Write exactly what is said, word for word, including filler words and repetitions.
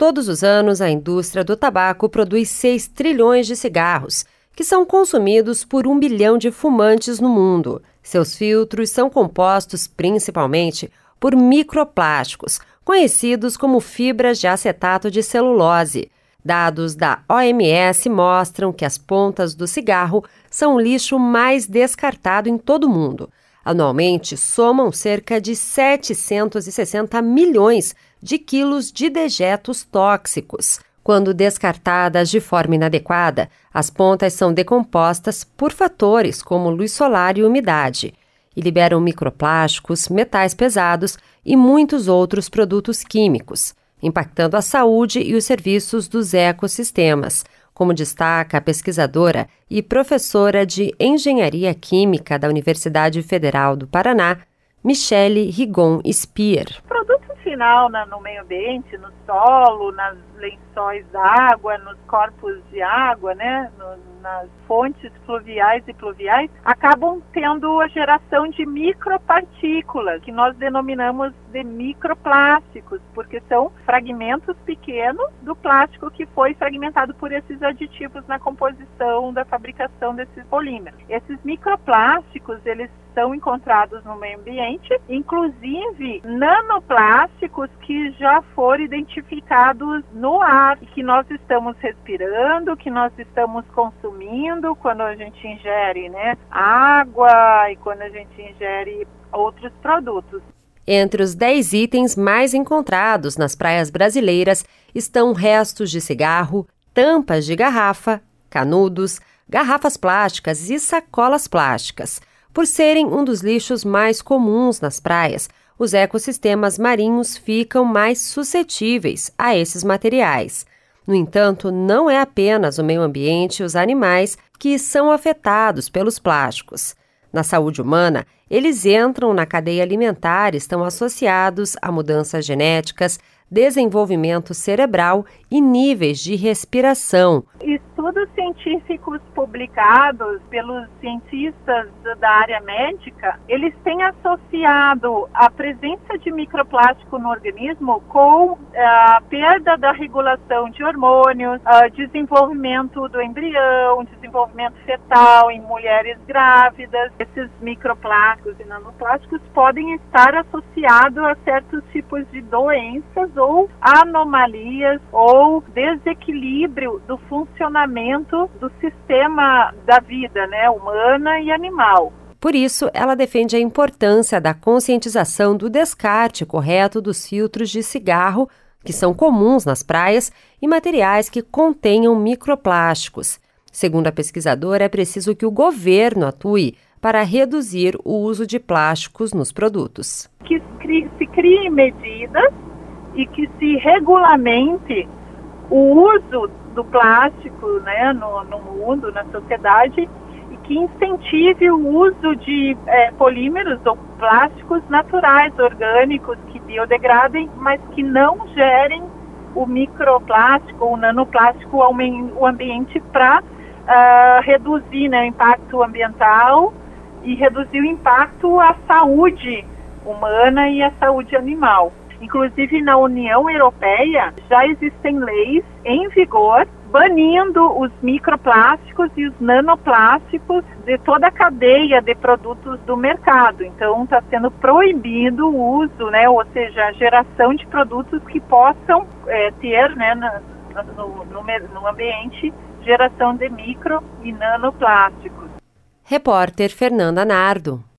Todos os anos, a indústria do tabaco produz seis trilhões de cigarros, que são consumidos por um bilhão de fumantes no mundo. Seus filtros são compostos principalmente por microplásticos, conhecidos como fibras de acetato de celulose. Dados da O M S mostram que as pontas do cigarro são o lixo mais descartado em todo o mundo. Anualmente, somam cerca de setecentos e sessenta milhões de quilos de dejetos tóxicos. Quando descartadas de forma inadequada, as pontas são decompostas por fatores como luz solar e umidade e liberam microplásticos, metais pesados e muitos outros produtos químicos, impactando a saúde e os serviços dos ecossistemas, como destaca a pesquisadora e professora de Engenharia Química da Universidade Federal do Paraná, Michele Rigon Speer. Produto final na, no meio ambiente, no solo, nas lençóis d'água, nos corpos de água, né, no, nas fontes fluviais e pluviais, acabam tendo a geração de micropartículas, que nós denominamos de microplásticos, porque são fragmentos pequenos do plástico que foi fragmentado por esses aditivos na composição da fabricação desses polímeros. Esses microplásticos, eles são encontrados no meio ambiente, inclusive nanoplásticos que já foram identificados no ar, que nós estamos respirando, que nós estamos consumindo quando a gente ingere, né, água e quando a gente ingere outros produtos. Entre os dez itens mais encontrados nas praias brasileiras estão restos de cigarro, tampas de garrafa, canudos, garrafas plásticas e sacolas plásticas. Por serem um dos lixos mais comuns nas praias, os ecossistemas marinhos ficam mais suscetíveis a esses materiais. No entanto, não é apenas o meio ambiente e os animais que são afetados pelos plásticos. Na saúde humana, eles entram na cadeia alimentar e estão associados a mudanças genéticas, desenvolvimento cerebral e níveis de respiração. Estudos científicos publicados pelos cientistas da área médica, eles têm associado a presença de microplástico no organismo com a perda da regulação de hormônios, a desenvolvimento do embrião, desenvolvimento fetal em mulheres grávidas. Esses microplásticos e nanoplásticos podem estar associados a certos tipos de doenças ou anomalias ou desequilíbrio do funcionamento do sistema da vida, né, humana e animal. Por isso, ela defende a importância da conscientização do descarte correto dos filtros de cigarro, que são comuns nas praias, e materiais que contenham microplásticos. Segundo a pesquisadora, é preciso que o governo atue para reduzir o uso de plásticos nos produtos. Que se criem medidas e que se regulamente o uso do plástico, né, no, no mundo, na sociedade, e que incentive o uso de é, polímeros ou plásticos naturais, orgânicos, que biodegradem, mas que não gerem o microplástico ou o nanoplástico ao meio, o ambiente para uh, reduzir, né, o impacto ambiental e reduzir o impacto à saúde humana e à saúde animal. Inclusive, na União Europeia, já existem leis em vigor banindo os microplásticos e os nanoplásticos de toda a cadeia de produtos do mercado. Então, está sendo proibido o uso, né, ou seja, a geração de produtos que possam é, ter, né, no, no, no ambiente, geração de micro e nanoplásticos. Repórter Fernanda Nardo.